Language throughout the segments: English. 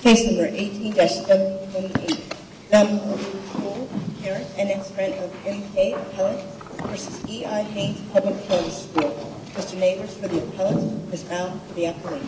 Case number 18-728, Velma Cole, parent and ex-friend of M.K. appellant versus E.I. Haynes Public Charter School. Mr. Neighbors for the appellant, Ms. Brown for the appellant.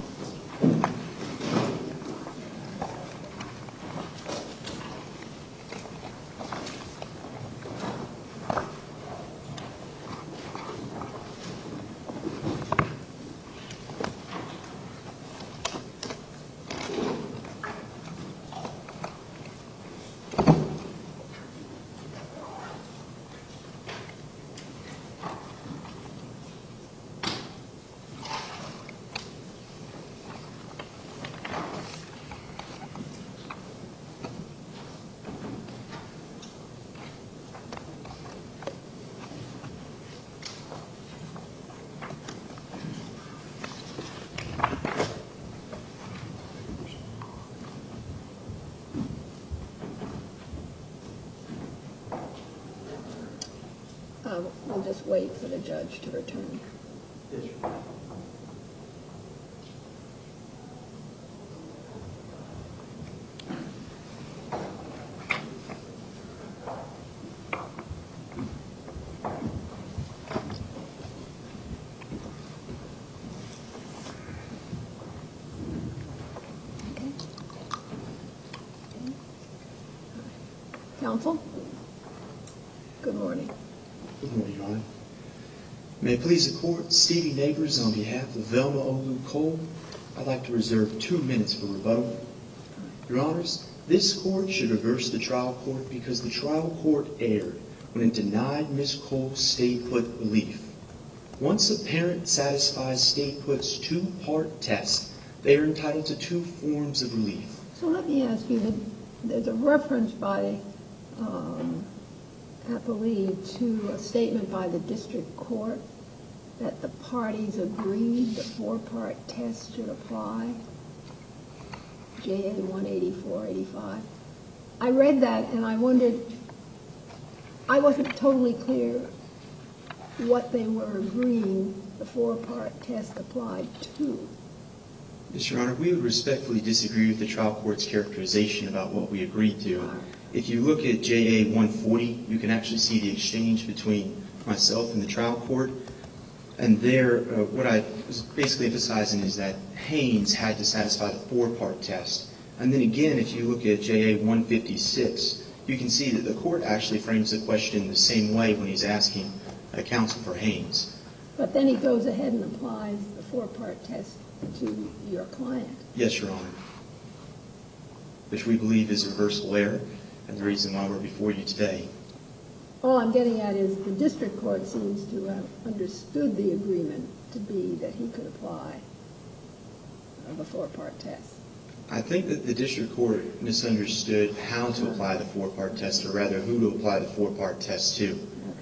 We'll just wait for the judge to return. Yes, sir. Counsel? Good morning. Good morning, Your Honor. May it please the Court, Stevie Neighbors on behalf of Velma Olu Cole, I'd like to reserve 2 minutes for rebuttal. Your Honors, this Court should reverse the trial court because the trial court erred when it denied Ms. Cole's stay-put relief. Once a parent satisfies stay-put's two-part test, they are entitled to 2 forms of relief. So let me ask you, there's a reference by appellee to a statement by the district court that the parties agreed the 4-part test should apply, JA 184-85. I read that and I wondered, I wasn't totally clear what they were agreeing the 4-part test applied to. Yes, Your Honor, we would respectfully disagree with the trial court's characterization about what we agreed to. If you look at JA 140, you can actually see the exchange between myself and the trial court. And there, what I was basically emphasizing is that Haynes had to satisfy the 4-part test. And then again, if you look at JA 156, you can see that the court actually frames the question the same way when he's asking counsel for Haynes. But then he goes ahead and applies the 4-part test to your client. Yes, Your Honor, which we believe is a reversible error and the reason why we're before you today. All I'm getting at is the district court seems to have understood the agreement to be that he could apply the 4-part test. I think that the district court misunderstood how to apply the 4-part test, or rather who to apply the 4-part test to.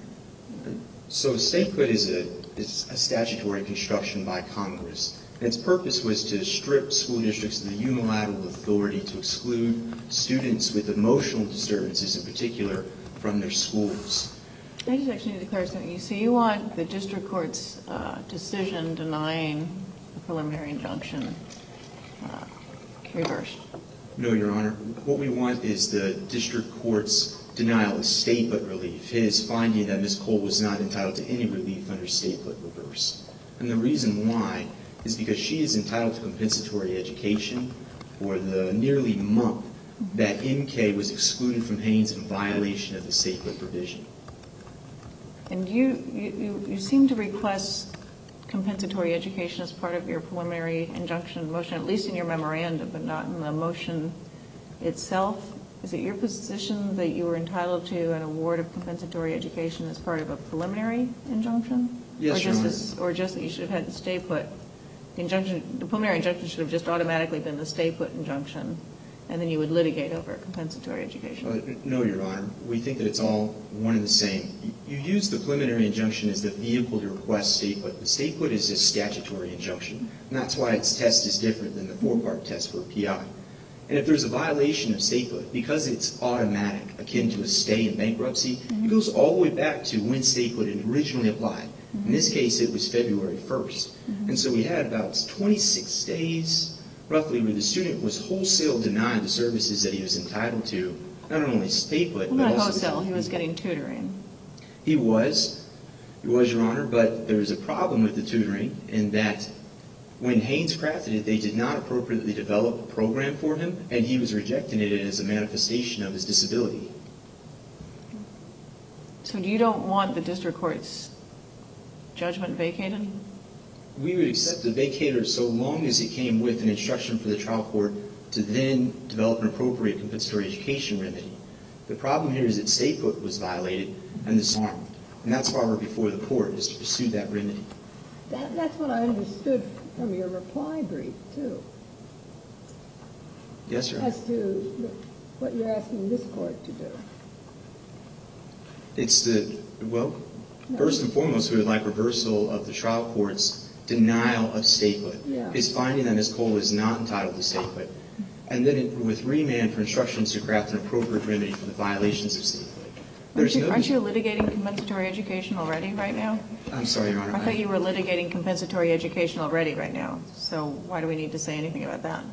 So stay-put is a statutory construction by Congress. And its purpose was to strip school districts of the unilateral authority to exclude students with emotional disturbances in particular from their schools. I just actually need to clarify something. So you want the district court's decision denying the preliminary injunction reversed? No, Your Honor. What we want is the district court's denial of stay-put relief, his finding that Ms. Cole was not entitled to any relief under stay-put reverse. And the reason why is because she is entitled to compensatory education for the nearly month that MK was excluded from Haynes in violation of the stay-put provision. And you seem to request compensatory education as part of your preliminary injunction motion, at least in your memorandum, but not in the motion itself. Is it your position that you were entitled to an award of compensatory education as part of a preliminary injunction? Yes, Your Honor. Or just that you should have had the stay-put injunction? The preliminary injunction should have just automatically been the stay-put injunction, and then you would litigate over compensatory education. No, Your Honor. We think that it's all one and the same. You use the preliminary injunction as the vehicle to request stay-put. The stay-put is a statutory injunction, and that's why its test is different than the 4-part test for PI. And if there's a violation of stay-put, because it's automatic, akin to a stay in bankruptcy, it goes all the way back to when stay-put originally applied. In this case, it was February 1st. And so we had about 26 days roughly, where the student was wholesale denied the services that he was entitled to, not only state put, Well, but not also wholesale. He was getting tutoring. He was, Your Honor, but there was a problem with the tutoring in that when Haynes crafted it, they did not appropriately develop a program for him, and he was rejecting it as a manifestation of his disability. So you don't want the district court's judgment vacated? We would accept the vacator so long as it came with an instruction for the trial court to then develop an appropriate compensatory education remedy. The problem here is that state put was violated and disarmed, and that's why we're before the court, is to pursue that remedy. That's what I understood from your reply brief, too, Yes, Your Honor. as to what you're asking this court to do. It's first and foremost, we would like reversal of the trial court's denial of statehood. Yeah. His finding that Ms. Cole is not entitled to statehood. And then with remand for instructions to craft an appropriate remedy for the violations of statehood. Aren't you litigating compensatory education already right now? I'm sorry, Your Honor. I thought you were litigating compensatory education already right now. So why do we need to say anything about that?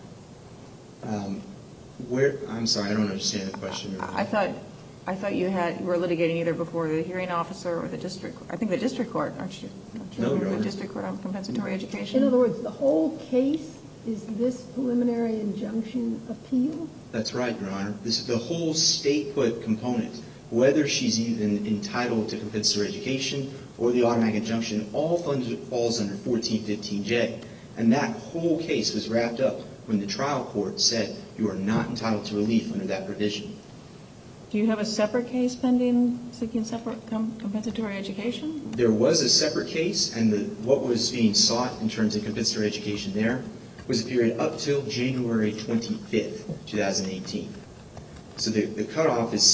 I'm sorry, I don't understand the question, Your Honor. I thought you were litigating either before the hearing officer or the district. I think the district court, aren't you? No, Your Honor. The district court on compensatory education. In other words, the whole case is this preliminary injunction appeal? That's right, Your Honor. This is the whole state put component. Whether she's even entitled to compensatory education or the automatic injunction, all falls under 1415J. And that whole case was wrapped up when the trial court said you are not entitled to relief under that provision. Do you have a separate case pending seeking separate compensatory education? There was a separate case, and what was being sought in terms of compensatory education there was a period up till January 25th, 2018. So the cutoff is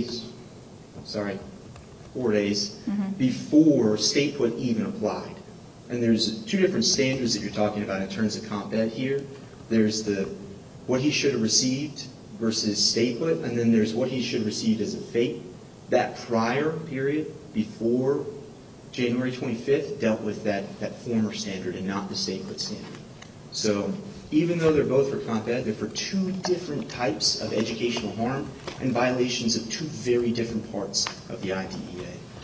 4 days before state put even applied. And there's two different standards that you're talking about in terms of comp ed here. There's what he should have received versus state put, and then there's what he should have received as a FAPE. That prior period before January 25th dealt with that former standard and not the state put standard. So even though they're both for comp ed, they're for two different types of educational harm and violations of two very different parts of the IDEA.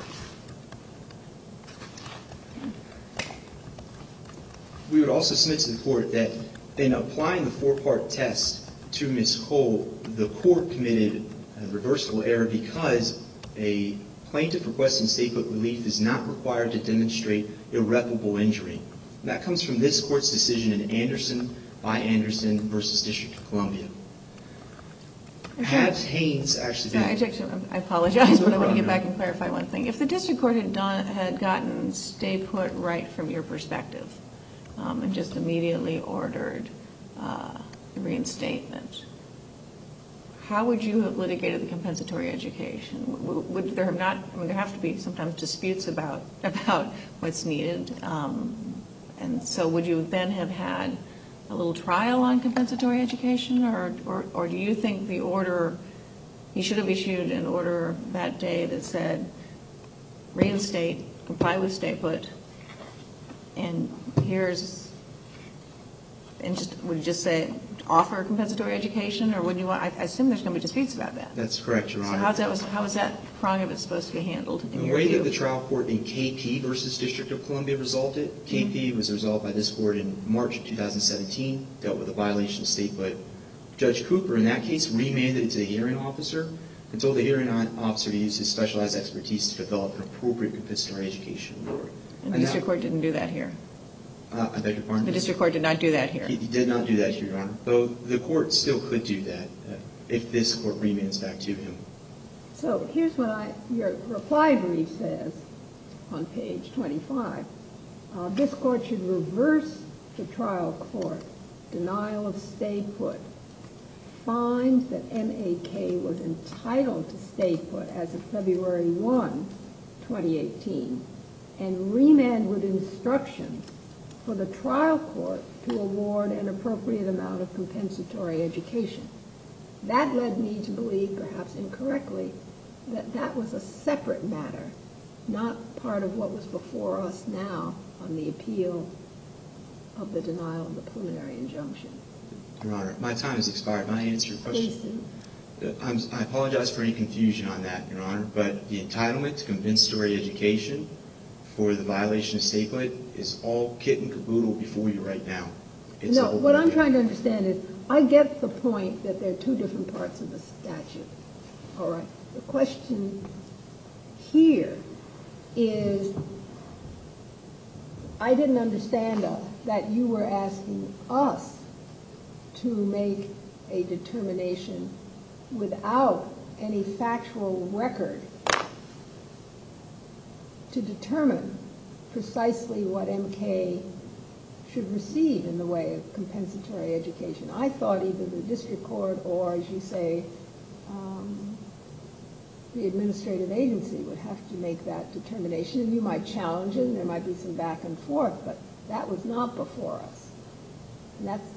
We would also submit to the court that in applying the four-part test to Ms. Cole, the court committed a reversible error because a plaintiff requesting state put relief is not required to demonstrate irreparable injury. And that comes from this court's decision in Anderson by Anderson versus District of Columbia. Had Haynes actually been... I apologize, but I want to get back and clarify one thing. If the district court had gotten stay put right from your perspective and just immediately ordered the reinstatement, how would you have litigated the compensatory education? Would there have not? I mean, there have to be sometimes disputes about what's needed, and so would you then have had a little trial on compensatory education, or do you think the order, he should have issued an order that day that said reinstate, comply with stay put, and would you just say offer compensatory education, or would you want? I assume there's going to be disputes about that. That's correct, Your Honor. So how is that prong of it supposed to be handled in The your way view? that the trial court in KP versus District of Columbia resolved it, KP was resolved by this court in March 2017, dealt with a violation of state put. Judge Cooper, in that case, remanded it to the hearing officer and told the hearing officer to use his specialized expertise to develop an appropriate compensatory education award. And the district court didn't do that here? I beg your pardon? The district court did not do that here? He did not do that here, Your Honor. Though the court still could do that if this court remands back to him. So here's what your reply brief says on page 25. This court should reverse the trial court denial of stay put, find that MAK was entitled to stay put as of February 1, 2018, and remand with instructions for the trial court to award an appropriate amount of compensatory education. That led me to believe, perhaps incorrectly, that that was a separate matter, not part of what was before us now on the appeal of the denial of the preliminary injunction. Your Honor, my time has expired. May I answer your question? Please do. I apologize for any confusion on that, Your Honor, but the entitlement to compensatory education for the violation of statelet is all kit and caboodle before you right now. No, what I'm trying to understand is, I get the point that there are two different parts of the statute. All right. The question here is, I didn't understand that you were asking us to make a determination without any factual record to determine precisely what MK should receive in the way of compensatory education. I thought either the district court or, as you say, the administrative agency would have to make that determination, and you might challenge it, and there might be some back and forth, but that was not before us. And that's...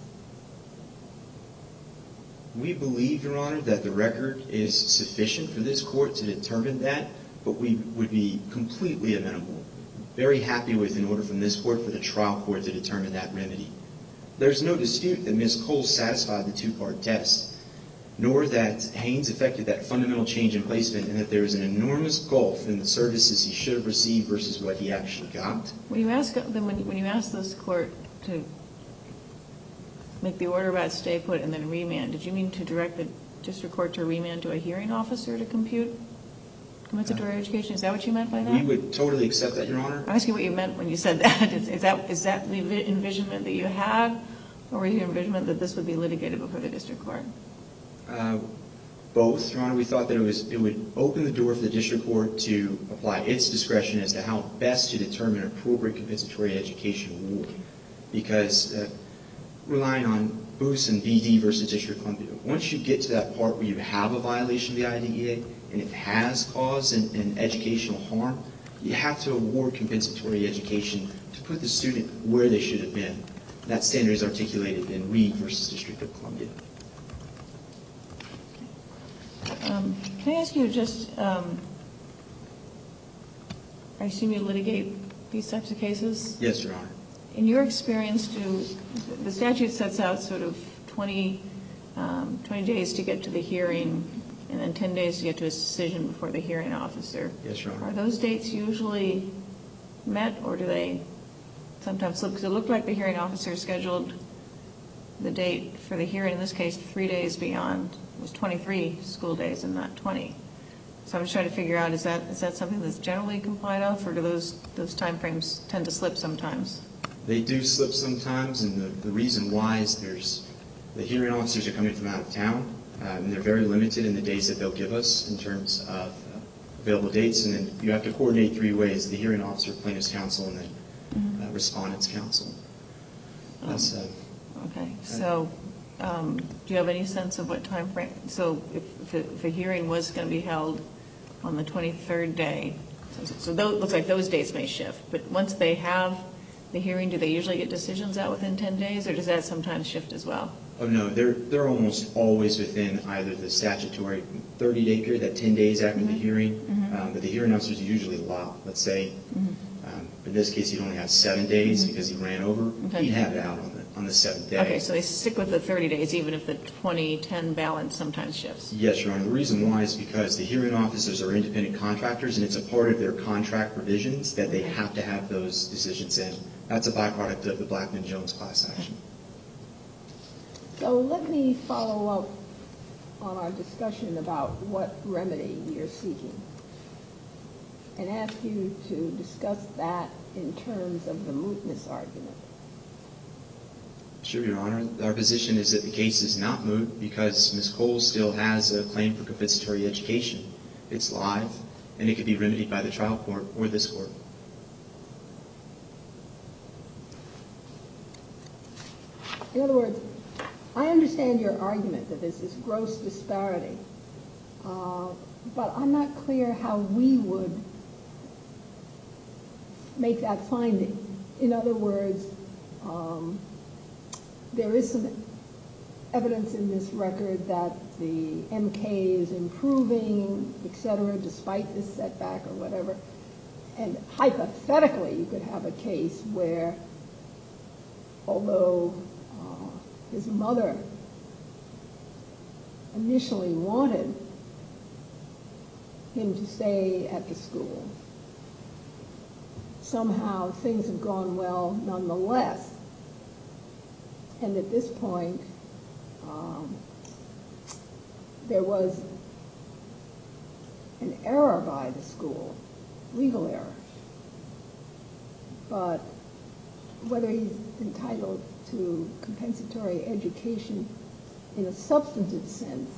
We believe, Your Honor, that the record is sufficient for this court to determine that, but we would be completely amenable, very happy with an order from this court for the trial court to determine that remedy. There's no dispute that Ms. Cole satisfied the two-part test, nor that Haynes affected that fundamental change in placement, and that there is an enormous gulf in the services he should have received versus what he actually got. When you ask this court to make the order about stay put and then remand, did you mean to direct the district court to remand to a hearing officer to compute compensatory education? Is that what you meant by that? We would totally accept that, Your Honor. I'm asking what you meant when you said that. Is that the envisionment that you had, or was your envisionment that this would be litigated before the district court? Both, Your Honor. We thought that it would open the door for the district court to apply its discretion as to how best to determine appropriate compensatory education award. Because relying on Boos and BD versus District of Columbia, once you get to that part where you have a violation of the IDEA and it has caused an educational harm, you have to award compensatory education to put the student where they should have been. That standard is articulated in Reed versus District of Columbia. Can I ask you just, I assume you litigate these types of cases? Yes, Your Honor. In your experience, the statute sets out sort of 20 days to get to the hearing and then 10 days to get to a decision before the hearing officer. Yes, Your Honor. Are those dates usually met, or do they sometimes slip? Because it looked like the hearing officer scheduled the date for the hearing, in this case, 3 days beyond. It was 23 school days and not 20. So I'm just trying to figure out, is that something that's generally complied of, or do those time frames tend to slip sometimes? They do slip sometimes, and the reason why is the hearing officers are coming from out of town, and they're very limited in the days that they'll give us in terms of available dates, and then you have to coordinate 3 ways: the hearing officer, plaintiff's counsel, and then respondent's counsel. Okay. So do you have any sense of what time frame? So if a hearing was going to be held on the 23rd day, so it looks like those dates may shift, but once they have the hearing, do they usually get decisions out within 10 days, or does that sometimes shift as well? Oh, no. They're almost always within either the statutory 30-day period, that 10 days after the hearing, but the hearing officers usually allow, let's say, in this case, he'd only have 7 days because he ran over. Okay. He'd have it out on the 7th day. Okay, so they stick with the 30 days, even if the 20-10 balance sometimes shifts. Yes, Your Honor. The reason why is because the hearing officers are independent contractors, and it's a part of their contract provisions that they have to have those decisions in. That's a byproduct of the Blackman-Jones class action. So let me follow up on our discussion about what remedy you're seeking and ask you to discuss that in terms of the mootness argument. Sure, Your Honor. Our position is that the case is not moot because Ms. Cole still has a claim for compensatory education. It's live, and it could be remedied by the trial court or this court. In other words, I understand your argument that there's this gross disparity, but I'm not clear how we would make that finding. In other words, there is some evidence in this record that the MK is improving, et cetera, despite this setback or whatever. And hypothetically, you could have a case where, although his mother initially wanted him to stay at the school. Somehow things have gone well nonetheless. And at this point, there was an error by the school, legal error. But whether he's entitled to compensatory education in a substantive sense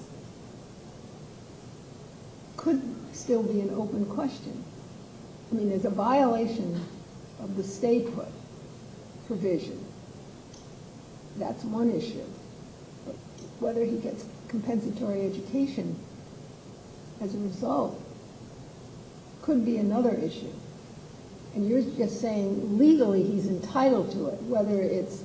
could still be an open question. I mean, there's a violation of the stay put provision. That's one issue. But whether he gets compensatory education as a result could be another issue. And you're just saying legally he's entitled to it. Whether it's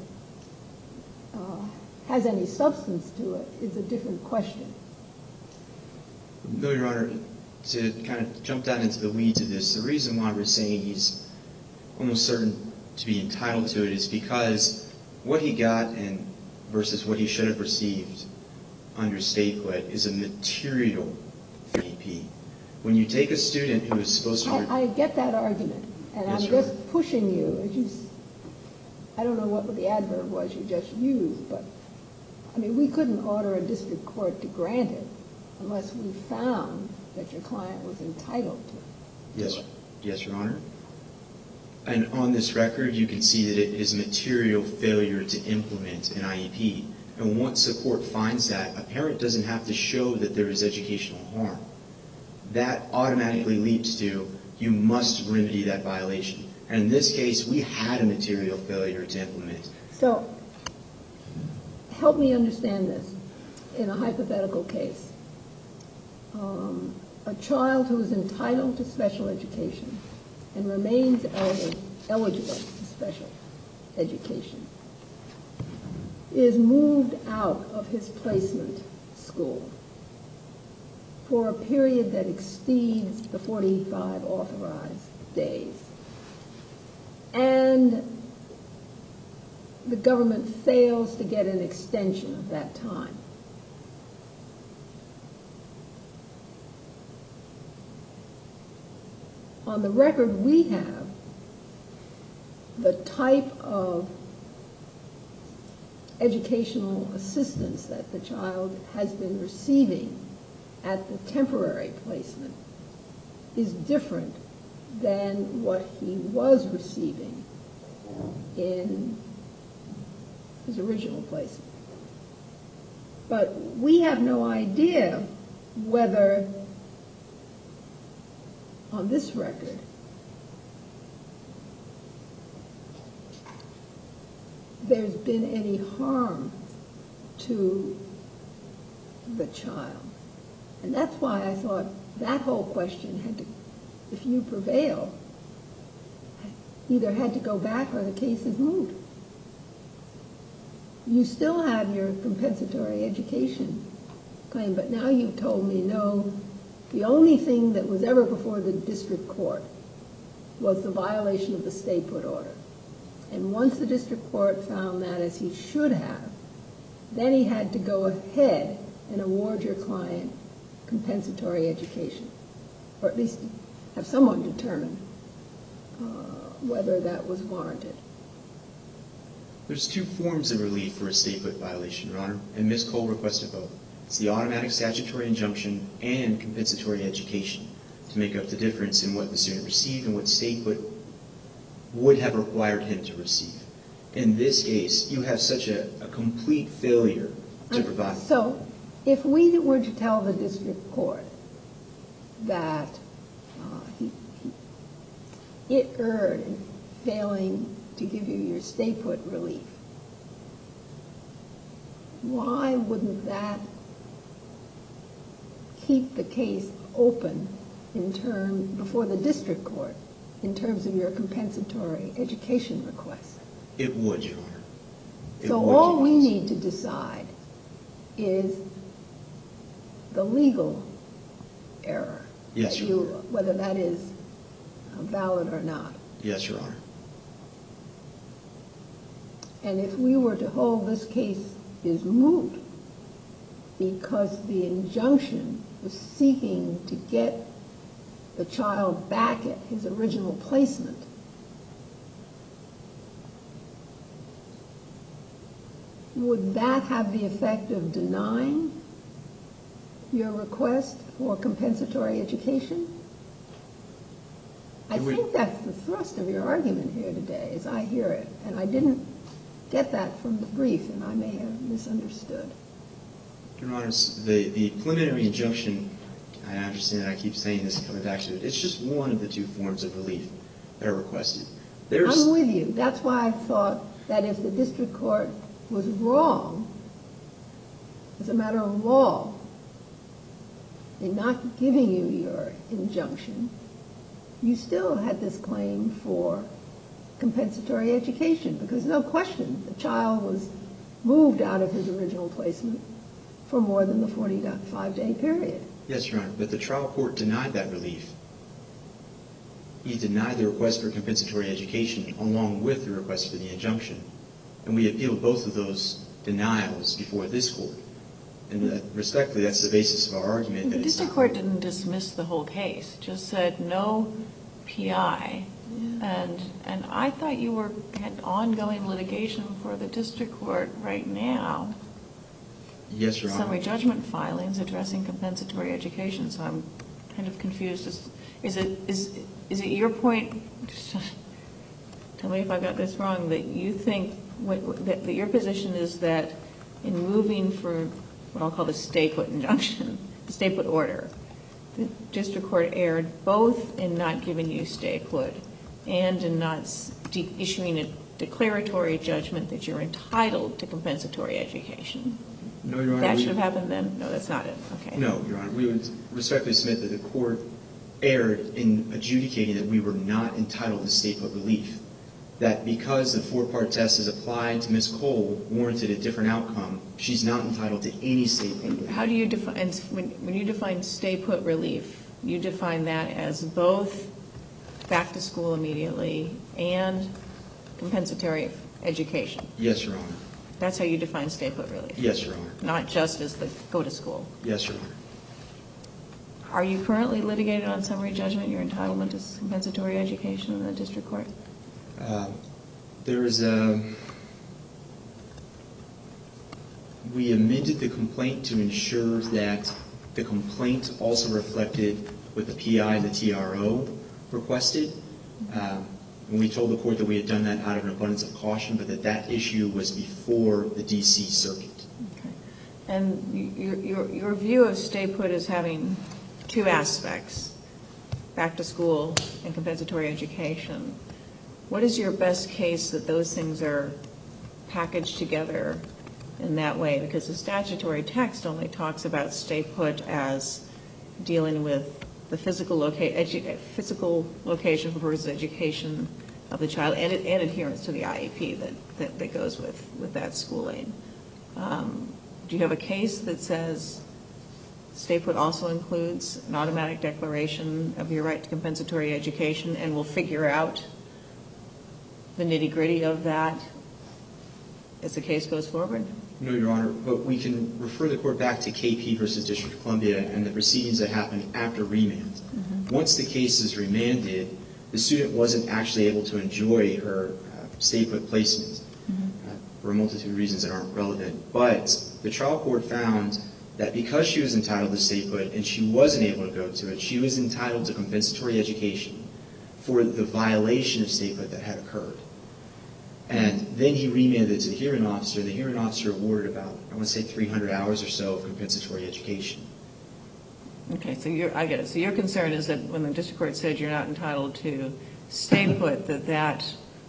has any substance to it is a different question. No, Your Honor. To kind of jump down into the weeds of this, the reason why we're saying he's almost certain to be entitled to it is because what he got and versus what he should have received under stay put is a material AP. When you take a student who is supposed to... I get that argument, and Yes, I'm Your just Honor. pushing you. I don't know what the adverb was you just used, but I mean, we couldn't order a district court to grant it unless we found that your client was entitled to it. Yes, Your Honor. And on this record, you can see that it is material failure to implement an IEP. And once the court finds that, a parent doesn't have to show that there is educational harm. That automatically leads to you must remedy that violation. And in this case, we had a material failure to implement. So help me understand this. In a hypothetical case, a child who is entitled to special education and remains eligible for special education is moved out of his placement school for a period that exceeds the 45 authorized days. And the government fails to get an extension of that time. On the record we have, the type of educational assistance that the child has been receiving at the temporary placement is different than what he was receiving in his original placement. But we have no idea whether, on this record, there's been any harm to the child. And that's why I thought that whole question had to, if you prevail, either had to go back or the case is moved. You still have your compensatory education claim, but now you've told me, no, the only thing that was ever before the district court was the violation of the stay put order. And once the district court found that, as he should have, then he had to go ahead and award your client compensatory education, or at least have someone determine whether that was warranted. There's two forms of relief for a stay put violation, Your Honor, and Ms. Cole requested both. It's the automatic statutory injunction and compensatory education to make up the difference in what the student received and what stay put would have required him to receive. In this case, you have such a complete failure to provide. So if we were to tell the district court that it erred in failing to give you your stay put relief, why wouldn't that keep the case open before the district court in terms of your compensatory education request? It would, Your Honor. So all we need to decide is the legal error. Yes, Your Honor. Whether that is valid or not. Yes, Your Honor. And if we were to hold this case is moot, because the injunction was seeking to get the child back at his original placement, would that have the effect of denying your request for compensatory education? I think that's the thrust of your argument here today, as I hear it. And I didn't get that from the brief, and I may have misunderstood. Your Honor, the preliminary injunction, I understand that I keep saying this and coming back to it, it's just one of the two forms of relief that are requested. I'm with you. That's why I thought that if the district court was wrong, as a matter of law, in not giving you your injunction, you still had this claim for compensatory education, because no question, the child was moved out of his original placement for more than the 45-day period. Yes, Your Honor, but the trial court denied that relief. He denied the request for compensatory education along with the request for the injunction. And we appealed both of those denials before this court. And respectfully, that's the basis of our argument. The district court didn't dismiss the whole case, just said no PI. Yeah. And I thought you had ongoing litigation before the district court right now. Yes, Your Honor. Summary judgment filings addressing compensatory education, so I'm kind of confused. Is it your point, tell me if I got this wrong, that you think, that your position is that in moving for what I'll call the stay-put injunction, the stay-put order, the district court erred both in not giving you stay-put and in not issuing a declaratory judgment that you're entitled to compensatory education? No, Your Honor. That should have happened then? No, that's not it. Okay. No, Your Honor. We would respectfully submit that the court erred in adjudicating that we were not entitled to stay-put relief. That because the four-part test is applied to Ms. Cole warranted a different outcome, she's not entitled to any stay-put relief. How do you define, when you define stay-put relief, you define that as both back to school immediately and compensatory education? Yes, Your Honor. That's how you define stay-put relief? Yes, Your Honor. Not just as the go to school? Yes, Your Honor. Are you currently litigated on summary judgment your entitlement to compensatory education in the district court? We amended the complaint to ensure that the complaint also reflected what the PI and the TRO requested. And we told the court that we had done that out of an abundance of caution, but that issue was before the D.C. Circuit. Okay. And your view of stay-put is having two aspects, back to school and compensatory education. What is your best case that those things are packaged together in that way? Because the statutory text only talks about stay-put as dealing with the physical location for purposes of education of the child and adherence to the IEP that goes with that schooling. Do you have a case that says stay-put also includes an automatic declaration of your right to compensatory education and will figure out the nitty-gritty of that as the case goes forward? No, Your Honor, but we can refer the court back to KP versus District of Columbia and the proceedings that happened after remand. Mm-hmm. Once the case is remanded, the student wasn't actually able to enjoy her stay-put placement for a multitude of reasons that aren't relevant. But the trial court found that because she was entitled to stay-put and she wasn't able to go to it, she was entitled to compensatory education for the violation of stay-put that had occurred. And then he remanded to the hearing officer. The hearing officer awarded about, I want to say, 300 hours or so of compensatory education. Okay, so I get it. So your concern is that when the district court said you're not entitled to stay-put, that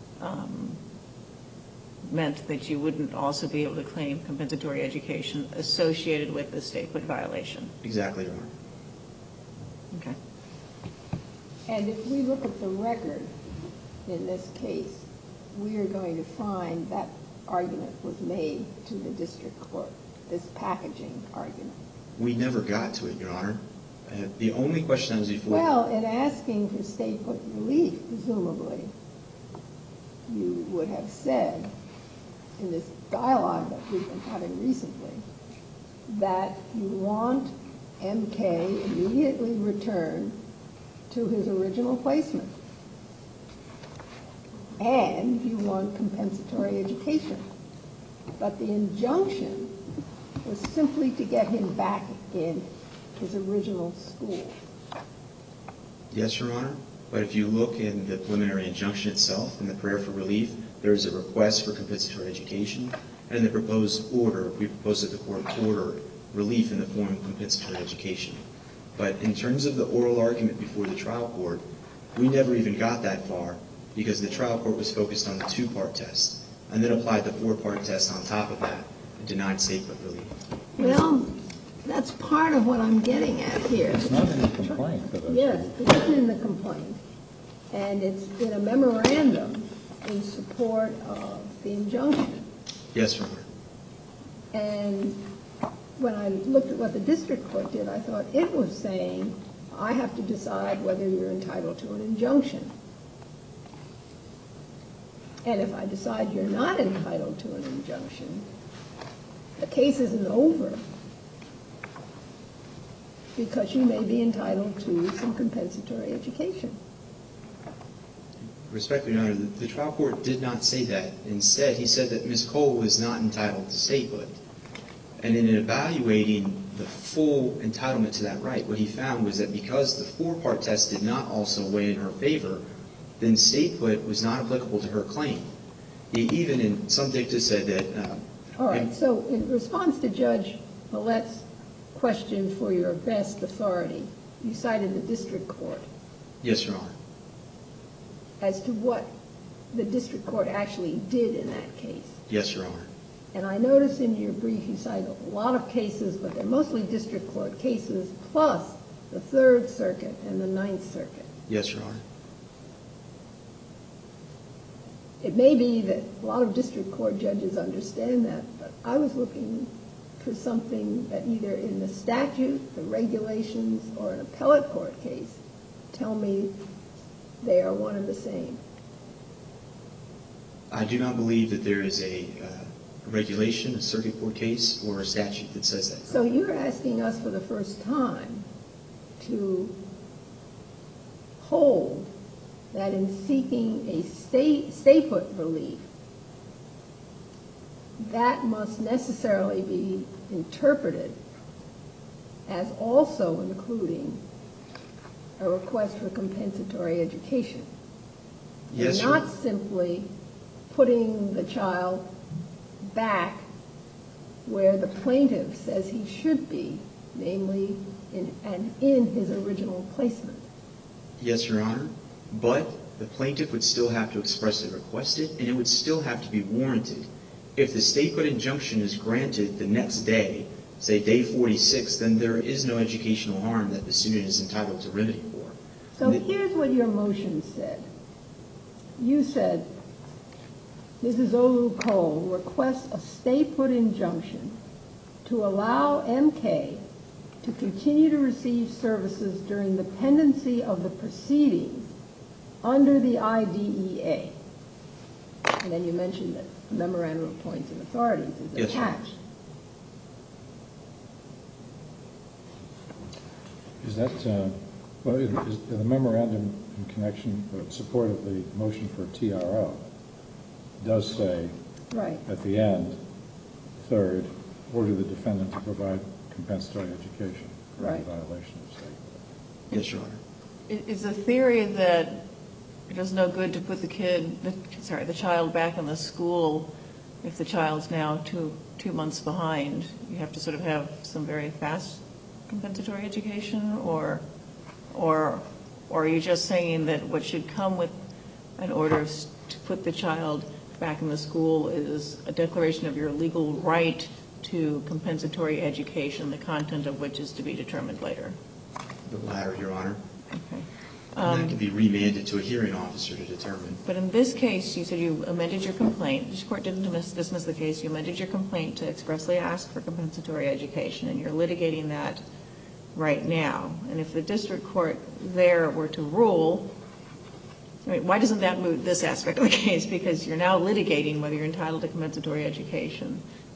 meant that you wouldn't also be able to claim compensatory education associated with the stay-put violation? Exactly, Your Honor. Okay. And if we look at the record in this case, we are going to find that argument was made to the district court, this packaging argument. We never got to it, Your Honor. The only question that was before... Well, in asking for stay-put relief, presumably, you would have said in this dialogue that we've been having recently that you want MK immediately returned to his original placement, and you want compensatory education. But the injunction was simply to get him back in his original school. Yes, Your Honor. But if you look in the preliminary injunction itself, in the prayer for relief, there is a request for compensatory education, and in the proposed order, we propose that the court order relief in the form of compensatory education. But in terms of the oral argument before the trial court, we never even got that far because the trial court was focused on the two-part test and then applied the four-part test on top of that and denied statehood relief. Well, that's part of what I'm getting at here. It's not in the complaint. Yes, it is in the complaint. And it's in a memorandum in support of the injunction. Yes, Your Honor. And when I looked at what the district court did, I thought it was saying, I have to decide whether you're entitled to an injunction. And if I decide you're not entitled to an injunction, the case isn't over because you may be entitled to some compensatory education. Respectfully, Your Honor, the trial court did not say that. Instead, he said that Ms. Cole was not entitled to statehood. And in evaluating the full entitlement to that right, what he found was that because the four-part test did not also weigh in her favor, then statehood was not applicable to her claim. He even in some dicta said that... All right, so in response to Judge Millett's question for your best authority, you cited the district court. Yes, Your Honor. As to what the district court actually did in that case. Yes, Your Honor. And I noticed in your brief you cite a lot of cases, but they're mostly district court cases, plus the Third Circuit and the Ninth Circuit. Yes, Your Honor. It may be that a lot of district court judges understand that, but I was looking for something that either in the statute, the regulations, or an appellate court case tell me they are one and the same. I do not believe that there is a regulation, a circuit court case, or a statute that says that. So you're asking us for the first time to hold that in seeking a statehood relief, that must necessarily be interpreted as also including a request for compensatory education. Yes, and Your not Honor. simply putting the child back where the plaintiff says he should be, namely in his original placement. Yes, Your Honor. But the plaintiff would still have to expressly request it, and it would still have to be warranted. If the statehood injunction is granted the next day, say day 46, then there is no educational harm that the student is entitled to remedy for. So here's what your motion said. You said, Mrs. Olu Cole requests a stay-put injunction to allow MK to continue to receive services during the pendency of the proceedings under the IDEA. And then you mentioned that the memorandum of points and authorities is Yes, Your Honor. attached. Is that, is the memorandum in connection, support of the motion for TRO does say Right. at the end, third, order the defendant to provide compensatory education for any Right. violation of state. Yes, Your Honor. Is the theory that it does no good to put the child back in the school if the child's now two months behind? You have to sort of have some very fast compensatory education, or are you just saying that what should come with an order to put the child back in the school is a declaration of your legal right to compensatory education, the content of which is to be determined later? The latter, Your Honor. Okay. And that can be remanded to a hearing officer to determine. But in this case, you said you amended your complaint. The court didn't dismiss the case. You amended your complaint to expressly ask for compensatory education, and you're litigating that right now. And if the district court there were to rule, I mean, why doesn't that move this aspect of the case? Because you're now litigating whether you're entitled to compensatory education.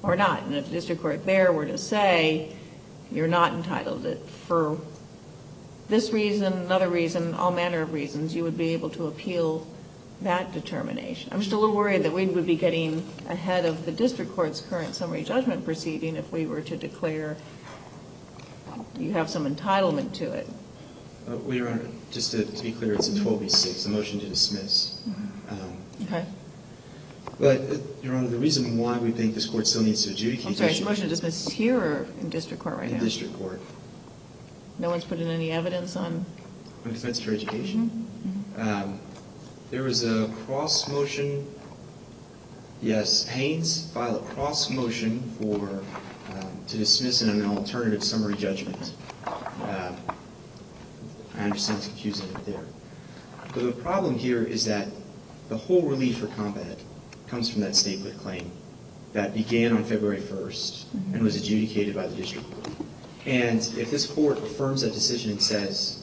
or not. And if the district court there were to say, you're not entitled to, for this reason, another reason, all manner of reasons, you would be able to appeal that determination. I'm just a little worried that we would be getting ahead of the district court's current summary judgment proceeding if we were to declare you have some entitlement to it. Well, Your Honor, just to be clear, it's a 12b-6, a motion to dismiss. Okay. But, Your Honor, the reason why we think this court still needs to adjudicate... I'm sorry, is the motion to dismiss here or in district court right now? In district court. No one's put in any evidence on... On compensatory education? There was a cross motion. Yes, Haynes filed a cross motion for to dismiss in an alternative summary judgment. I understand it's confusing there. But the problem here is that the whole relief for combat comes from that statehood claim that began on February 1st and was adjudicated by the district court. And if this court affirms that decision and says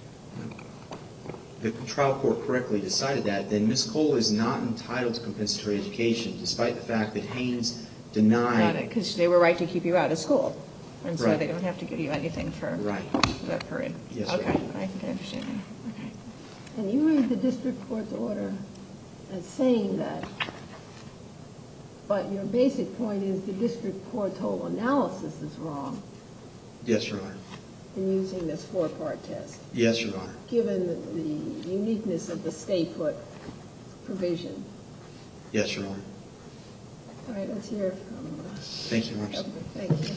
the trial court correctly decided that, then Ms. Cole is not entitled to compensatory education, despite the fact that Haynes denied... Got it, because they were right to keep you out of school. And so Right. they don't have to give you anything for that period. Yes, okay, right. I think I understand now. Okay. And you read the district court's order as saying that, but your basic point is the district court's whole analysis is wrong Yes, Your Honor. in using this four-part test, Yes, Your Honor. given the uniqueness of the statehood provision. Yes, Your Honor. All right, let's hear from... Thank you, Your Honor. Okay, thank you.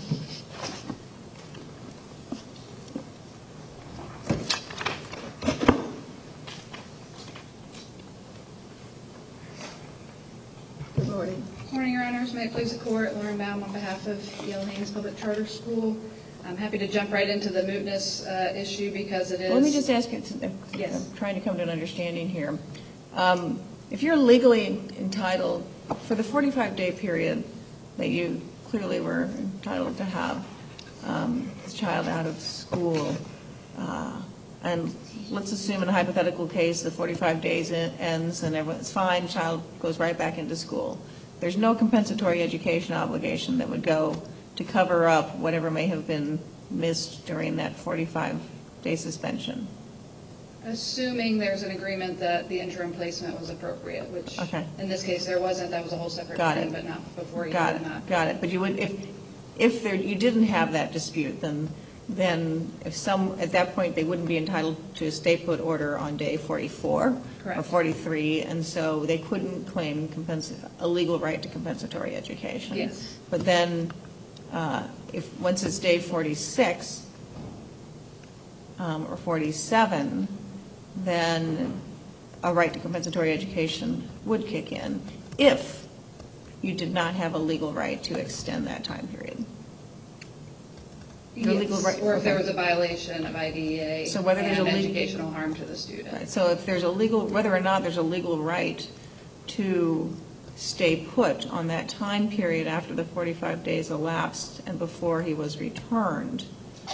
Good morning. Good morning, Your Honors. May it please the Court, Lauren Baum on behalf of Yale Haynes Public Charter School. I'm happy to jump right into the mootness issue because it is... Well, let me just ask you, Yes. I'm trying to come to an understanding here. If you're legally entitled, for the 45-day period that you clearly were entitled to have this child out of school, and let's assume in a hypothetical case the 45 days ends and everyone's fine, child goes right back into school. There's no compensatory education obligation that would go to cover up whatever may have been missed during that 45-day suspension. Assuming there's an agreement that the interim placement was appropriate, which in this case there wasn't. That was a whole separate claim, but not before you did that. Got it. But you would, if you didn't have that dispute, then if at that point they wouldn't be entitled to a stay put order on day 44 Correct. or 43, and so they couldn't claim a legal right to compensatory education. Yes. But then if once it's day 46 or 47, then a right to compensatory education would kick in if you did not have a legal right to extend that time period. Your legal right, or if there was a violation of IDEA and educational harm to the student. Right. So if there's whether or not there's a legal right to stay put on that time period after the 45 days elapsed and before he was returned,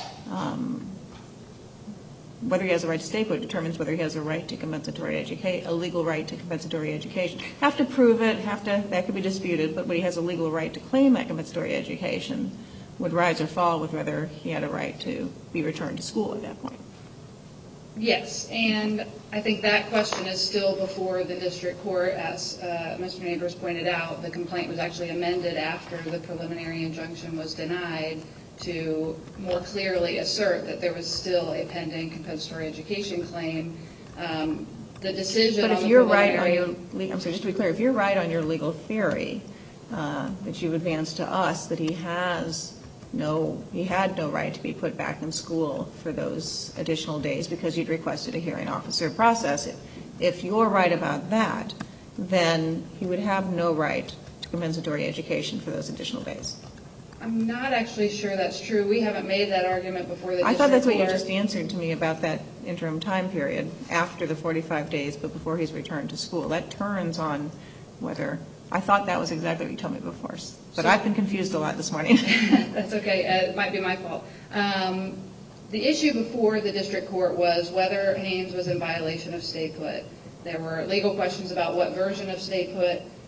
whether he has a right to stay put determines whether he has a right to compensatory education, a legal right to compensatory education. Have to prove it, that could be disputed, but when he has a legal right to claim that compensatory education, would rise or fall with whether he had a right to be returned to school at that point. Yes, and I think that question is still before the district court. As Mr. Neighbors pointed out, the complaint was actually amended after the preliminary injunction was denied to more clearly assert that there was still a pending compensatory education claim. The decision but on if the you're preliminary... right on your, I'm sorry, just to be clear, if you're right on your legal theory that you've advanced to us that he had no right to be put back in school for those additional days because you'd requested a hearing officer process, if you're right about that, then he would have no right to compensatory education for those additional days. I'm not actually sure that's true. We haven't made that argument before the district court. I thought that's what you just answered to me about that interim time period after the 45 days but before he's returned to school. That turns on whether, I thought that was exactly what you told me before, but I've been confused a lot this morning. That's okay. It might be my fault. The issue before the district court was whether Haynes was in violation of stay put. There were legal questions about what version of stay put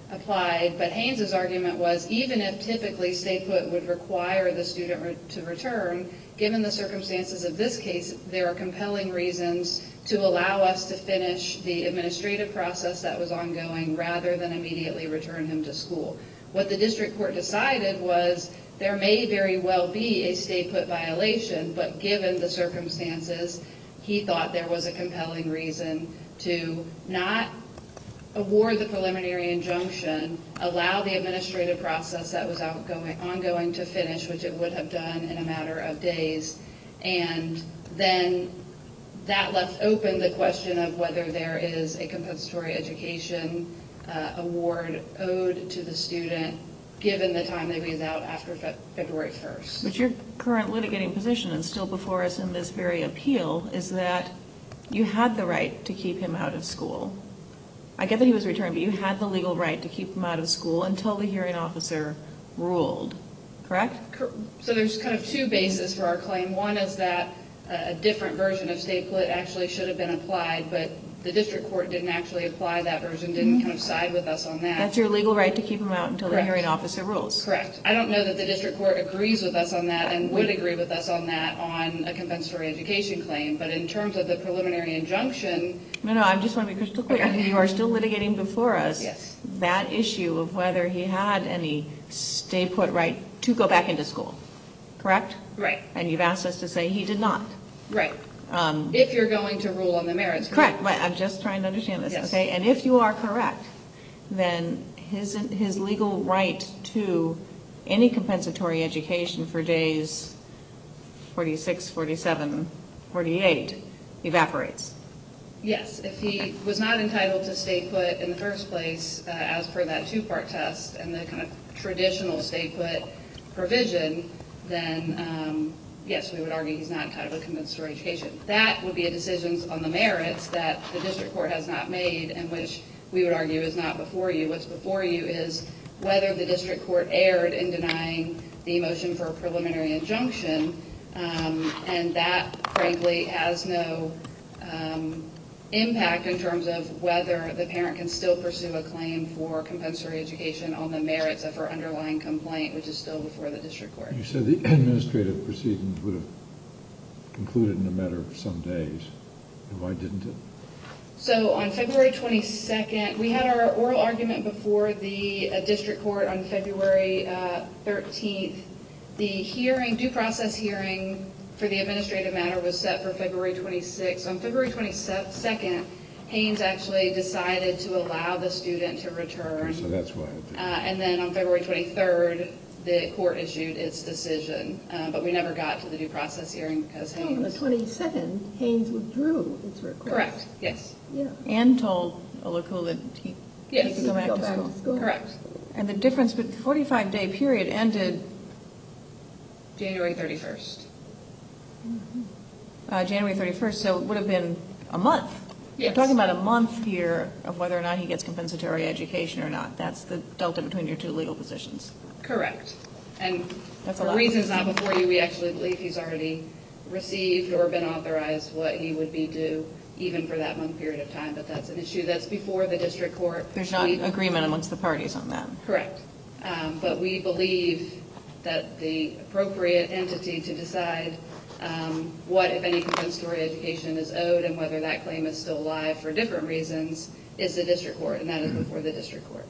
applied, but Haynes's argument was even if typically stay put would require the student to return, given the circumstances of this case, there are compelling reasons to allow us to finish the administrative process that was ongoing rather than immediately return him to school. What the district court decided was there may very well be a stay put violation, but given the circumstances, he thought there was a compelling reason to not award the preliminary injunction, allow the administrative process that was ongoing to finish, which it would have done in a matter of days, and then that left open the question of whether there is a compensatory education award owed to the student given the time that he was out after February 1st. But your current litigating position, and still before us in this very appeal, is that you had the right to keep him out of school. I get that he was returned, but you had the legal right to keep him out of school until the hearing officer ruled, correct? So there's kind of two bases for our claim. One is that a different version of stay put actually should have been applied, but the district court didn't actually apply that version, didn't kind of side with us on that. That's your legal right to keep him out until Correct. The hearing officer rules. Correct. I don't know that the district court agrees with us on that and would agree with us on that on a compensatory education claim, but in terms of the preliminary injunction... No, I just want to be crystal clear. Okay. You are still litigating before us Yes. that issue of whether he had any stay put right to go back into school, correct? Right. And you've asked us to say he did not. Right. If you're going to rule on the merits. Correct. But I'm just trying to understand this. Yes. Okay. And if you are correct, then his legal right to any compensatory education for days 46, 47, 48 evaporates. Yes. If he was not entitled to stay put in the first place, as per that two-part test and the kind of traditional stay put provision, then yes, we would argue he's not entitled to compensatory education. That would be a decision on the merits that the district court has not made and which we would argue is not before you. What's before you is whether the district court erred in denying the motion for a preliminary injunction, and that, frankly, has no impact in terms of whether the parent can still pursue a claim for compensatory education on the merits of her underlying complaint, which is still before the district court. You said the administrative proceedings would have concluded in a matter of some days. And why didn't it? So on February 22nd, we had our oral argument before the district court on February 13th. The hearing, due process hearing for the administrative matter was set for February 26th. On February 22nd, Haynes actually decided to allow the student to return. So that's why it didn't. And then on February 23rd, the court issued its decision. But we never got to the due process hearing because On the Haynes... 22nd, Haynes withdrew its request. Correct, yes. Yeah. And told Olakule that he Yes. could go back to school. Correct. And the difference, but the 45-day period ended January 31st. January 31st, so it would have been a month. Yes. We're talking about a month here of whether or not he gets compensatory education or not. That's the delta between your two legal positions. Correct. And That's a for lot. reasons not before you, we actually believe he's already received or been authorized what he would be due even for that month period of time. But that's an issue that's before the district court. There's not agreement amongst the parties on that. Correct. But we believe that the appropriate entity to decide what, if any, compensatory education is owed and whether that claim is still alive for different reasons is the district court, and that is before the district court.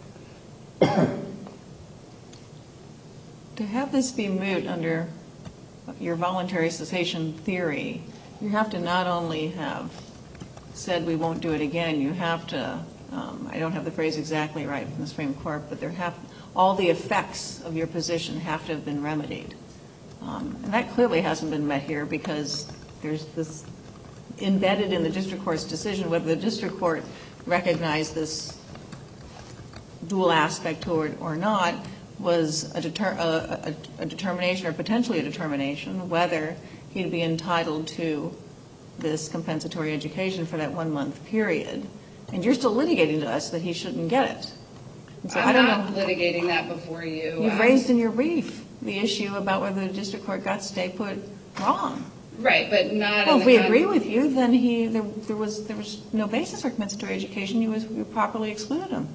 To have this be moot under your voluntary cessation theory, you have to not only have said we won't do it again, you have to, I don't have the phrase exactly right from the Supreme Court, but all the effects of your position have to have been remedied. And that clearly hasn't been met here because there's this embedded in the district court's decision whether the district court recognized this dual aspect to it or not was a determination or potentially a determination whether he'd be entitled to this compensatory education for that 1 month period. And you're still litigating to us that he shouldn't get it. And so I'm I don't not know. litigating that before you. You've raised in your brief the issue about whether the district court got stay put wrong. Right, but not Well, in if the we agree with you, then there was no basis for compensatory education. You properly excluded him.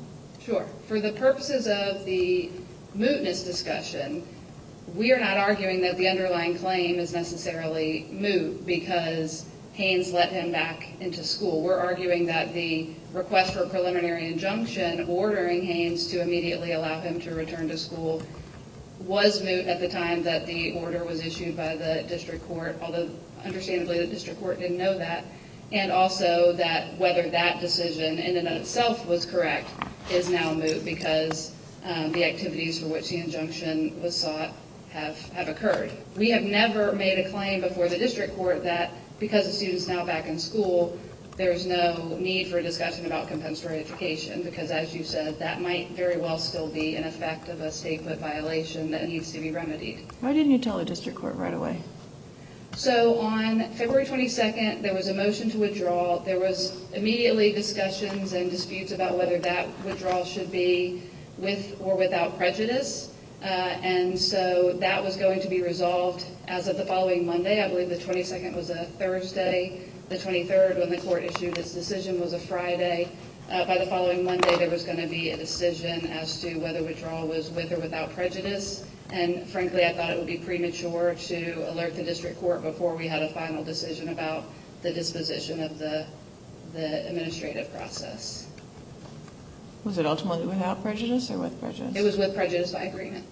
Sure. For the purposes of the mootness discussion, we are not arguing that the underlying claim is necessarily moot because Haynes let him back into school. We're arguing that the request for a preliminary injunction ordering Haynes to immediately allow him to return to school was moot at the time that the order was issued by the district court, although understandably the district court didn't know that, and also that whether that decision in and of itself was correct is now moot because the activities for which the injunction was sought have occurred. We have never made a claim before the district court that because the student's now back in school, there's no need for a discussion about compensatory education because, as you said, that might very well still be an effect of a state-put violation that needs to be remedied. Why didn't you tell the district court right away? So on February 22nd, there was a motion to withdraw. There was immediately discussions and disputes about whether that withdrawal should be with or without prejudice. And so that was going to be resolved as of the following Monday. I believe the 22nd was a Thursday. The 23rd, when the court issued its decision, was a Friday. By the following Monday, there was going to be a decision as to whether withdrawal was with or without prejudice. And frankly, I thought it would be premature to alert the district court before we had a final decision about the disposition of the administrative process. Was it ultimately without prejudice or with prejudice? It was with prejudice by agreement.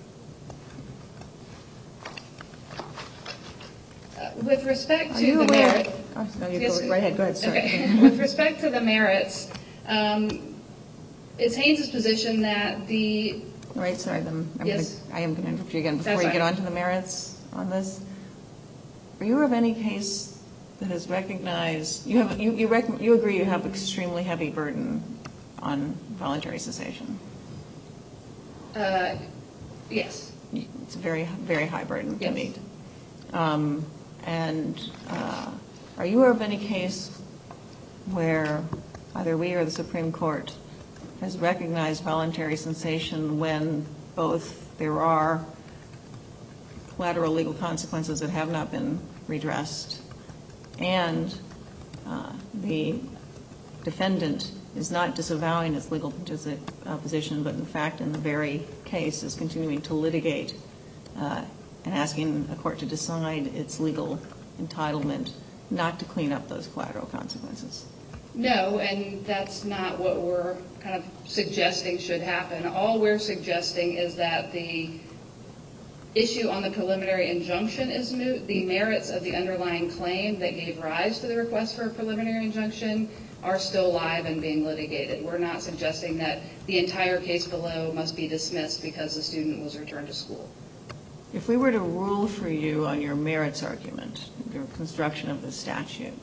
With respect to the merits... Oh, no, you go right ahead. Go ahead. Sorry. Okay. With respect to the merits, it's Haynes' position that the... Right, sorry. Yes. I am going to interrupt you again before That's you right. get on to the merits on this. Are you aware of any case that has recognized... You agree you have extremely heavy burden on voluntary cessation? Yes. It's a very, very high burden to Yes. meet. And are you aware of any case where either we or the Supreme Court has recognized voluntary cessation when both there are collateral legal consequences that have not been redressed and the defendant is not disavowing its legal position, but in fact in the very case is continuing to litigate and asking a court to decide its legal entitlement not to clean up those collateral consequences? No, and that's not what we're kind of suggesting should happen. All we're suggesting is that the issue on the preliminary injunction is moot. The merits of the underlying claim that gave rise to the request for a preliminary injunction are still live and being litigated. We're not suggesting that the entire case below must be dismissed because the student was returned to school. If we were to rule for you on your merits argument, your construction of the statute,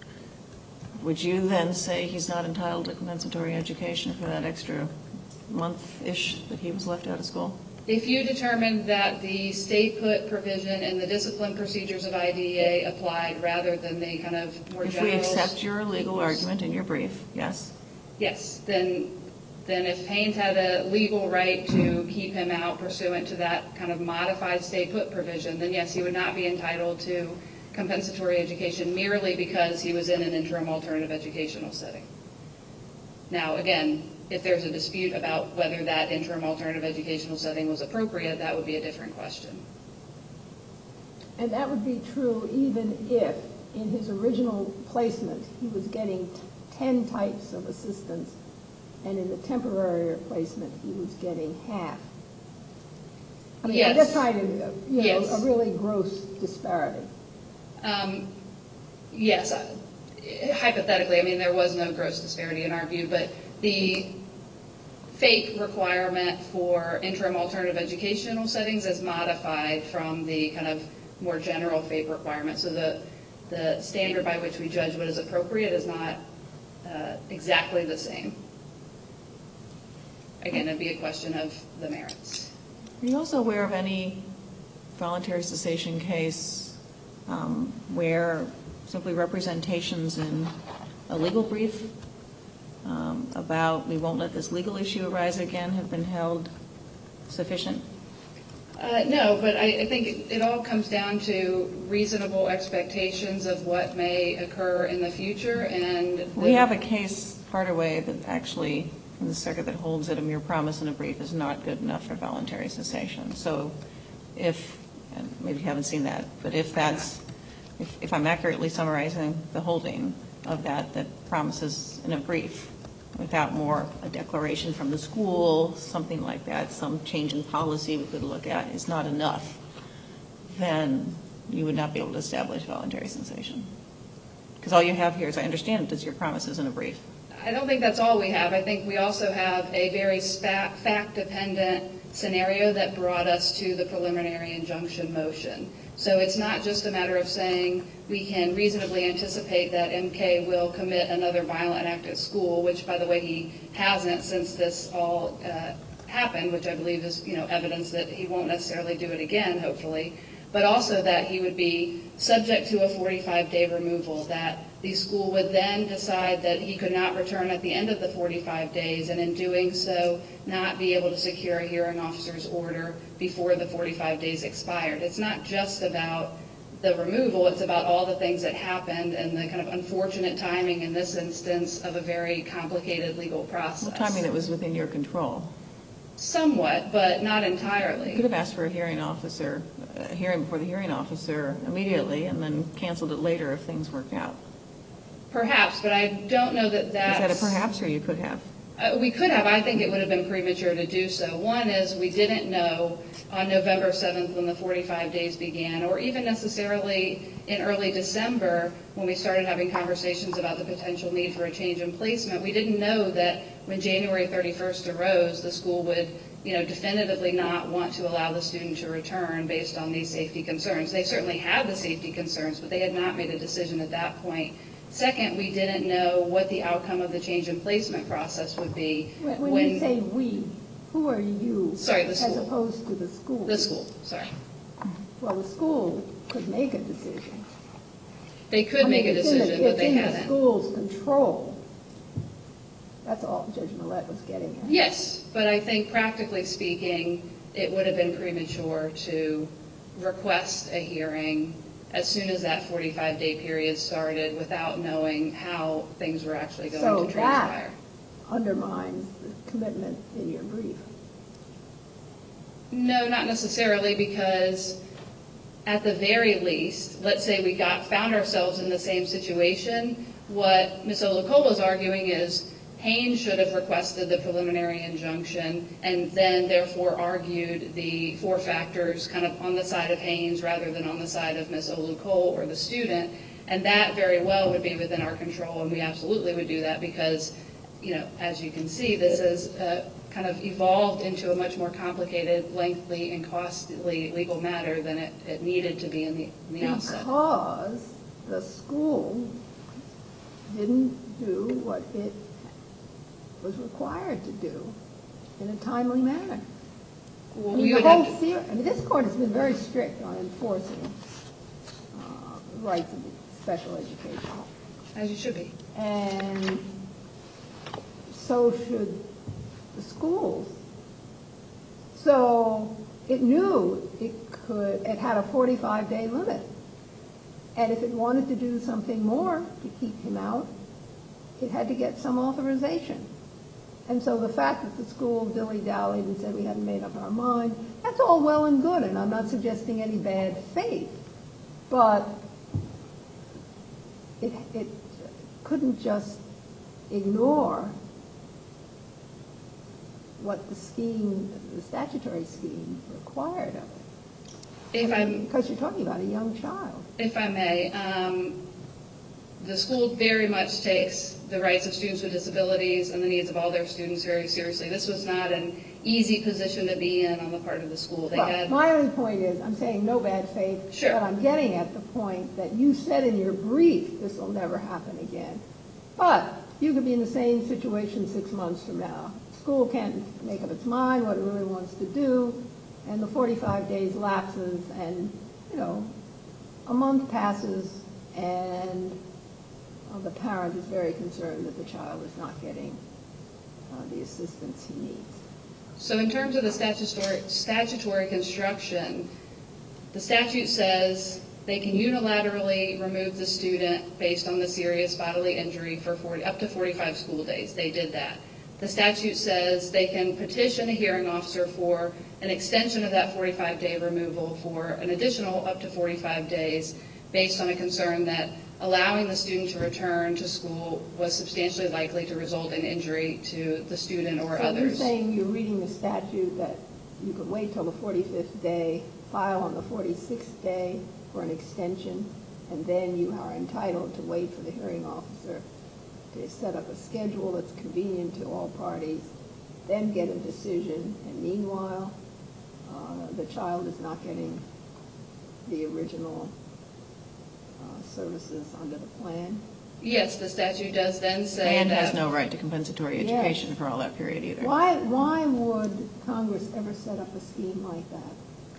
would you then say he's not entitled to compensatory education for that extra month-ish that he was left out of school? If you determined that the state-put provision and the discipline procedures of IDEA applied rather than the kind of more general... If we accept your legal argument in your brief, yes? Yes, then if Haynes had a legal right to keep him out pursuant to that kind of modified state-put provision, then yes, he would not be entitled to compensatory education merely because he was in an interim alternative educational setting. Now, again, if there's a dispute about whether that interim alternative educational setting was appropriate, that would be a different question. And that would be true even if, in his original placement, he was getting 10 types of assistance, and in the temporary replacement, he was getting half. I mean, Yes. that's finding Yes. a really gross disparity. Yes, hypothetically, I mean, there was no gross disparity in our view, but the FAPE requirement for interim alternative educational settings is modified from the kind of more general FAPE requirement. So the standard by which we judge what is appropriate is not exactly the same. Again, it would be a question of the merits. Are you also aware of any voluntary cessation case where simply representations in a legal brief about we won't let this legal issue arise again have been held sufficient? No, but I think it all comes down to reasonable expectations of what may occur in the future. And we have a case, Hardaway, that actually from the circuit that holds that a mere promise in a brief is not good enough for voluntary cessation. So if, and maybe you haven't seen that, but if I'm accurately summarizing the holding of that promises in a brief without more a declaration from the school, something like that, some change in policy we could look at is not enough, then you would not be able to establish voluntary cessation. Because all you have here, as I understand it, is your promises in a brief. I don't think that's all we have. I think we also have a very fact-dependent scenario that brought us to the preliminary injunction motion. So it's not just a matter of saying we can reasonably anticipate that MK will commit another violent act at school, which, by the way, he hasn't since this all happened, which I believe is evidence that he won't necessarily do it again, hopefully, but also that he would be subject to a 45-day removal, that the school would then decide that he could not return at the end of the 45 days, and in doing so, not be able to secure a hearing officer's order before the 45 days expired. It's not just about the removal, it's about all the things that happened and the kind of unfortunate timing in this instance of a very complicated legal process. Well, timing that was within your control. Somewhat, but not entirely. You could have asked for a hearing before the hearing officer immediately and then canceled it later if things worked out. Perhaps, but I don't know that that's... Is that a perhaps, or you could have? We could have. I think it would have been premature to do so. One is we didn't know on November 7th when the 45 days began, or even necessarily in early December when we started having conversations about the potential need for a change in placement. We didn't know that when January 31st arose, the school would definitively not want to allow the student to return based on these safety concerns. They certainly had the safety concerns, but they had not made a decision at that point. Second, we didn't know what the outcome of the change in placement process would be. When you say we, who are you? Sorry, the school. As opposed to the school. The school, sorry. Well, the school could make a decision. They could make a decision, but they hadn't. It's in the school's control. That's all Judge Millett was getting at. Yes, but I think practically speaking, it would have been premature to request a hearing as soon as that 45-day period started without knowing how things were actually going to transpire. So that undermines the commitment in your brief. No, not necessarily, because at the very least, let's say we found ourselves in the same situation, what Ms. Olukola is arguing is Haynes should have requested the preliminary injunction and then therefore argued the 4 factors kind of on the side of Haynes rather than on the side of Ms. Olukola or the student. And that very well would be within our control, and we absolutely would do that because, as you can see, this has kind of evolved into a much more complicated, lengthy, and costly legal matter than it needed to be in the outset. Because the school didn't do what it was required to do in a timely manner. Well, this court has been very strict on enforcing the rights of special education. As you should be. And so should the schools. So it knew it had a 45-day limit. And if it wanted to do something more to keep him out, it had to get some authorization. And so the fact that the school dilly-dallied and said we hadn't made up our mind, that's all well and good, and I'm not suggesting any bad faith. But it couldn't just ignore what the statutory scheme required of it. Because you're talking about a young child. If I may, the school very much takes the rights of students with disabilities and the needs of all their students very seriously. This was not an easy position to be in on the part of the school. My only point is, I'm saying no bad faith, sure. But I'm getting at the point that you said in your brief this will never happen again. But you could be in the same situation 6 months from now. School can't make up its mind what it really wants to do, and the 45 days lapses, and, a month passes, and the parent is very concerned that the child is not getting the assistance he needs. So in terms of the statutory construction, the statute says they can unilaterally remove the student based on the serious bodily injury for up to 45 school days. They did that. the statute says they can petition a hearing officer for an extension of that 45-day removal for an additional up to 45 days based on a concern that allowing the student to return to school was substantially likely to result in injury to the student or others. So you're saying you're reading the statute that you could wait till the 45th day, file on the 46th day for an extension, and then you are entitled to wait for the hearing officer to set up a schedule that's convenient to all parties, then get a decision, and meanwhile, the child is not getting the original services under the plan? Yes, the statute does then say And that... has no right to compensatory education for all that period either. Why would Congress ever set up a scheme like that?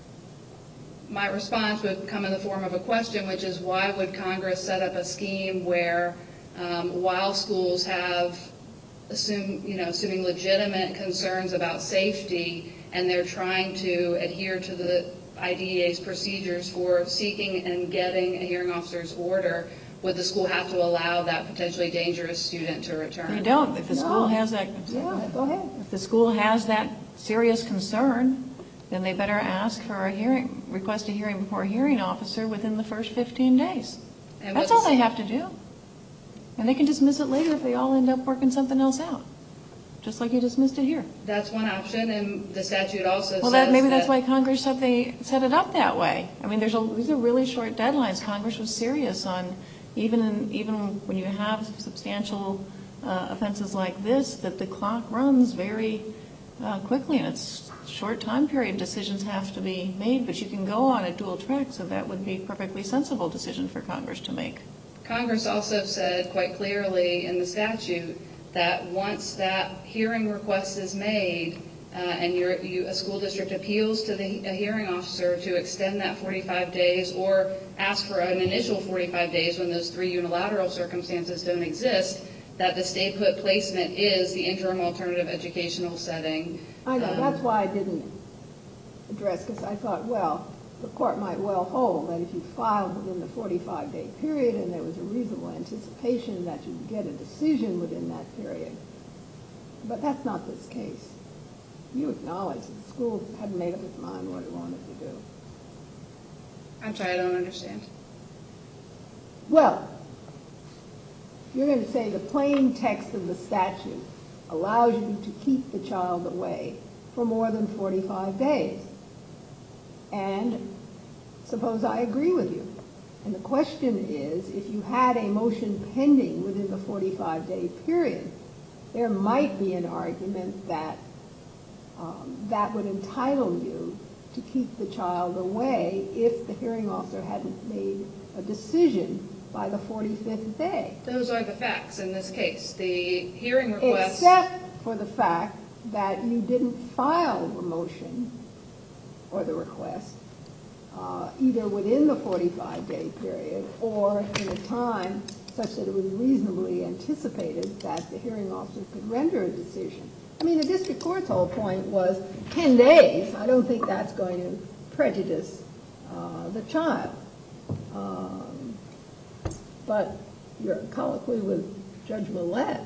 My response would come in the form of a question, which is why would Congress set up a scheme where while schools have assuming legitimate concerns about safety and they're trying to adhere to the IDEA's procedures for seeking and getting a hearing officer's order, would the school have to allow that potentially dangerous student to return? They don't. If the school has that, Go ahead. if the school has that serious concern, then they better ask for a hearing, request a hearing before a hearing officer within the first 15 days. And That's all they have to do. And they can dismiss it later if they all end up working something else out, just like you dismissed it here. That's one option, and the statute also Well, says maybe that's why Congress said they set it up that way. I mean, these are really short deadlines. Congress was serious on even when you have substantial offenses like this, that the clock runs very quickly, and it's short time period. Decisions have to be made, but you can go on a dual track, so that would be a perfectly sensible decision for Congress to make. Congress also said quite clearly in the statute that once that hearing request is made and a school district appeals to a hearing officer to extend that 45 days or ask for an initial 45 days when those three unilateral circumstances don't exist, that the stay-put placement is the interim alternative educational setting. I know. That's why I didn't address, because I thought, well, the court might well hold that if you filed within the 45-day period and there was a reasonable anticipation that you'd get a decision within that period. But that's not this case. You acknowledge that the school hadn't made up its mind what it wanted to do. I'm sorry, I don't understand. Well, you're going to say the plain text of the statute allows you to keep the child away for more than 45 days. And suppose I agree with you. And the question is, if you had a motion pending within the 45-day period, there might be an argument that that would entitle you to keep the child away if the hearing officer hadn't made a decision by the 45th day. Those are the facts in this case. The hearing request... Except for the fact that you didn't file the motion or the request either within the 45-day period or in a time such that it was reasonably anticipated that the hearing officer could render a decision. I mean, the district court's whole point was 10 days. I don't think that's going to prejudice the child. But your colloquy with Judge Millett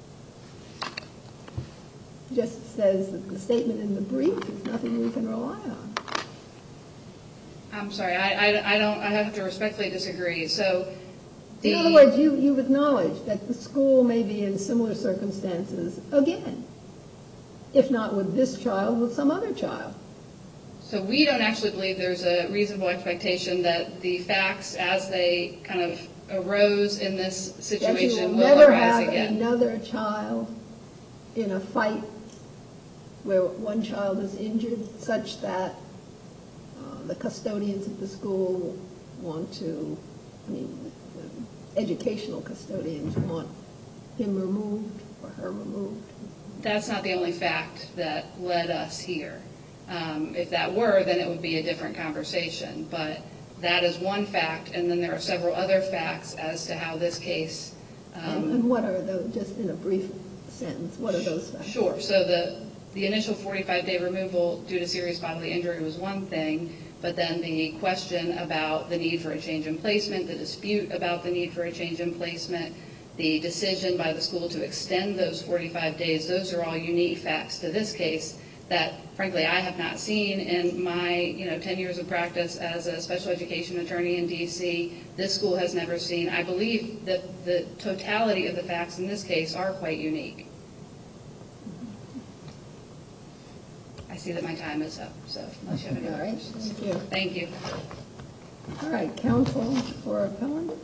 just says that the statement in the brief is nothing we can rely on. I'm sorry, I have to respectfully disagree. In other words, you've acknowledged that the school may be in similar circumstances again, if not with this child, with some other child. So we don't actually believe there's a reasonable expectation that the facts as they kind of arose in this situation will arise again. That you will never have another child in a fight where one child is injured such that the custodians at the school want to, educational custodians want him removed or her removed. That's not the only fact that led us here. If that were, then it would be a different conversation. But that is one fact, and then there are several other facts as to how this case... and what are those, just in a brief sentence, what are those facts? Sure. So the initial 45-day removal due to serious bodily injury was one thing, but then the question about the need for a change in placement, the dispute about the need for a change in placement, the decision by the school to extend those 45 days, those are all unique facts to this case that, frankly, I have not seen in my 10 years of practice as a special education attorney in D.C. This school has never seen. I believe that the totality of the facts in this case are quite unique. I see that my time is up, so unless you have any other questions. Thank you. Thank you. All right, counsel for appellant.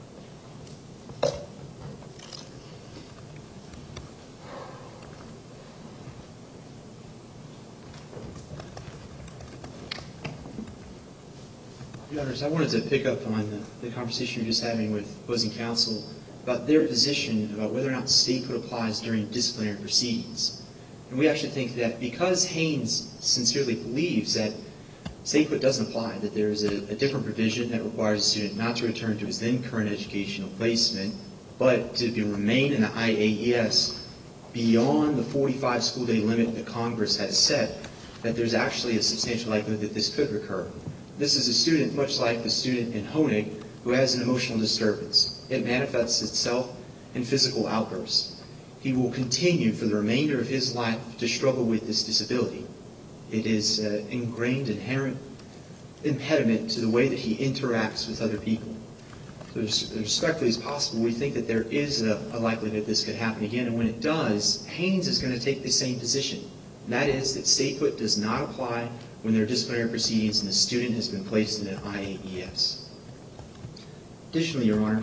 Your Honors, I wanted to pick up on the conversation you're just having with opposing counsel about their position about whether or not statehood applies during disciplinary proceedings. And we actually think that because Haynes sincerely believes that statehood doesn't apply, that there is a different provision that requires a student not to return to his then current educational placement, but to remain in the IAES beyond the 45 school day limit that Congress has set, that there's actually a substantial likelihood that this could recur. This is a student, much like the student in Honig, who has an emotional disturbance. It manifests itself in physical outbursts. He will continue for the remainder of his life to struggle with this disability. It is an ingrained, inherent impediment to the way that he interacts with other people. So as respectfully as possible, we think that there is a likelihood this could happen again, and when it does, Haynes is going to take the same position. And that is that statehood does not apply when there are disciplinary proceedings and the student has been placed in an IAES. Additionally, Your Honor,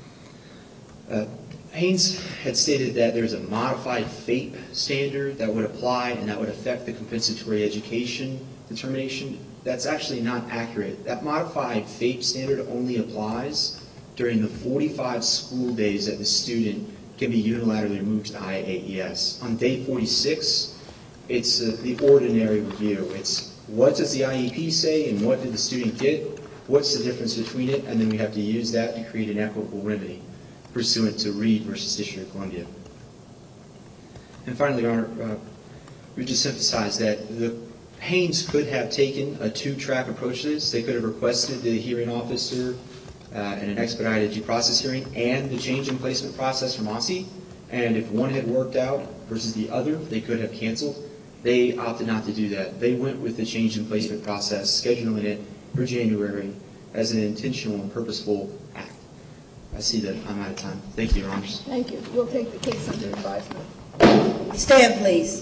Haynes had stated that there's a modified FAPE standard that would apply and that would affect the compensatory education determination. That's actually not accurate. That modified FAPE standard only applies during the 45 school days that the student can be unilaterally moved to IAES. On day 46, it's the ordinary review. It's what does the IEP say and what did the student get? What's the difference between it? And then we have to use that to create an equitable remedy pursuant to Reed versus District of Columbia. And finally, Your Honor, we just emphasize that the Haynes could have taken a two-track approach to this. They could have requested the hearing officer in an expedited due process hearing and the change in placement process from OSSI. And if one had worked out versus the other, they could have canceled. They opted not to do that. They went with the change in placement process, scheduling it for January as an intentional and purposeful act. I see that I'm out of time. Thank you, Your Honors. Thank you. We'll take the case under advisement. Stand, please.